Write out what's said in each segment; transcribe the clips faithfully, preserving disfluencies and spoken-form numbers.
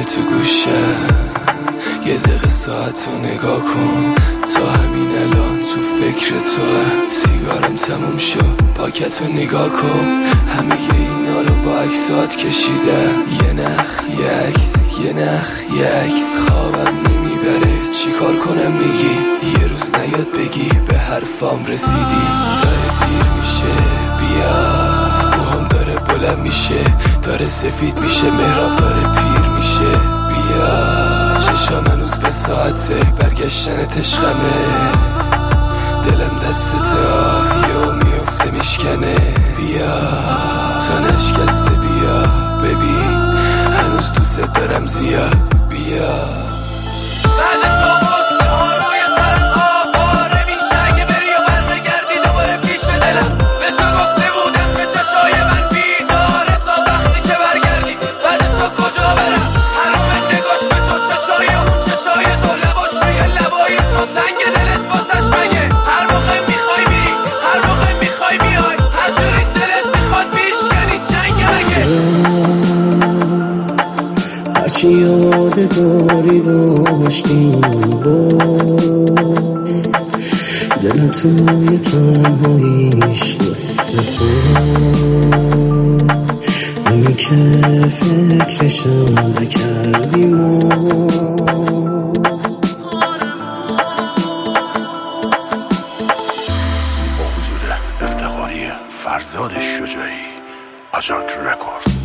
تو گوشه، یه دقیقه ساعت رو نگاه کن، تا همین الان تو فکر توه. سیگارم تموم شد، پاکت رو نگاه کن، همه اینا رو با عکسات کشیده. یه نخ یه عکس، یه نخ یه عکس، خوابم نمیبره چی کار کنم میگی؟ یه روز نیاد بگی به حرفام رسیدی. داره دیر میشه بیا، موهام داره بلند میشه، داره سفید میشه، مهراب داره پیر میشه بیا. چشام هنوز به ساعته برگشتن عشقمه، دلم دستته آه یهو میفته میشکنه. بیا تا نشکسته بیا، ببین هنوز دوست دارم زیاد بیا. بعد تو غصه ها روی سرم آواره میشه، اگه بری و برنگردی دوباره پیش دلم. به تو گفته بودم که چشای من بیداره تا وقتی که برگردی. بعد تو کجا برم؟ حرام نگاش به تو، چشای اون چشای تو، لباش روی لبای تو، تنگ دلت واسش مگه؟ هر موقع میخوای میری، هر موقع میخوای میای، هر جوری دلت میخواد میشکنی جنگ مگه؟ هرچی یادگاری داشتیم با دلم توی تنهاییش دست تو، اونی که فکرشم نکردیم و با حضور افتخاری فرزاد شجاعی، آژانک رکورد.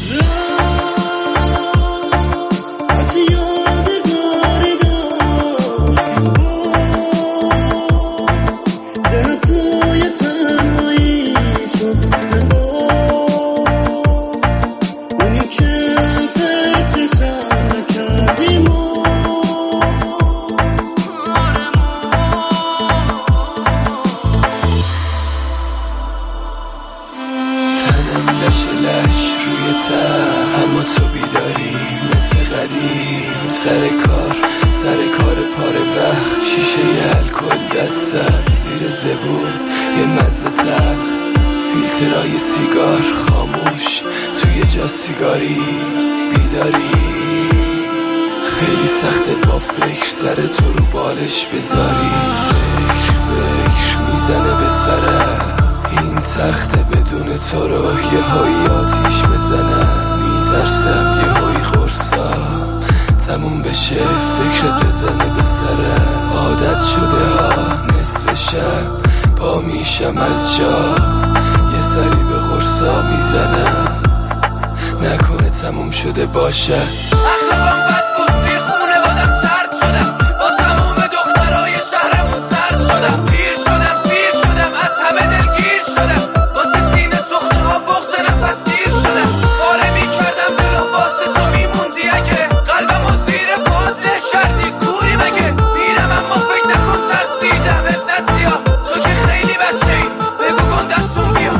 روی تن اما تو بیداری مثل قدیم، سر کار سر کار پاره وقت، شیشه الکل دستم زیر زبون، یه مزه تلخ، فیلترهای سیگار خاموش، توی جا سیگاری بیداری. خیلی سخته با فکر سر تو رو بالش بذاری، فکر فکر میزنه به سرم، این سخته بدون تو رو یه هایی آتیش بزنه. میترسم یه هایی خورسام تموم بشه، فکرت بزنه به سره. عادت شده ها نصف شب پا میشم از جا، یه سری به خورسا میزنم، نکنه تموم شده باشه. اخلاقم بد بود، توی خونه بادم سرد شدم، با تموم دخترای شهرمون سرد شدم، پیر شدم سیر شدم، از همه دلگیر شدم، واسه سینه سخته ها بغض نفس دیر شدم. پاره میکردم دلو واسه تو میموندی، اگه قلبم و زیر پاد له کردی کوری مگه؟ میرم اما فکر نکن ترسیدم، عزت زیاد تو که خیلی بچه ای، بگو کن دستون بیا.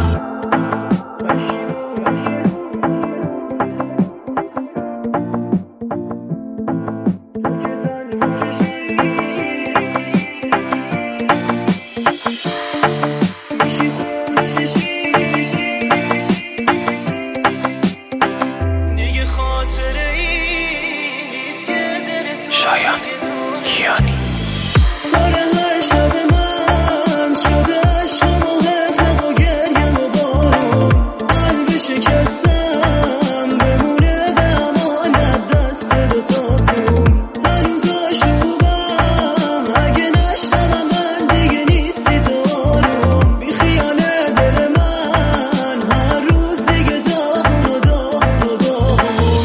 شایان کیانی هر شب من شده شما حق و گریم و بارون، قلب شکستم بمونه به امانت دست دوتاتون. هنوز آشوبم اگه نشتم من دیگه نیستی تو آروم، بی خیاله دل من هر روز دیگه داغون و داغون و داغون.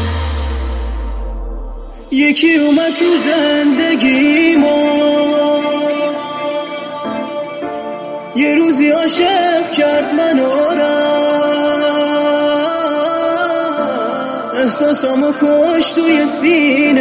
یکی اومد تو زندگی ما، یه روزی عاشق کرد منو را، احساسامو کشت توی سینه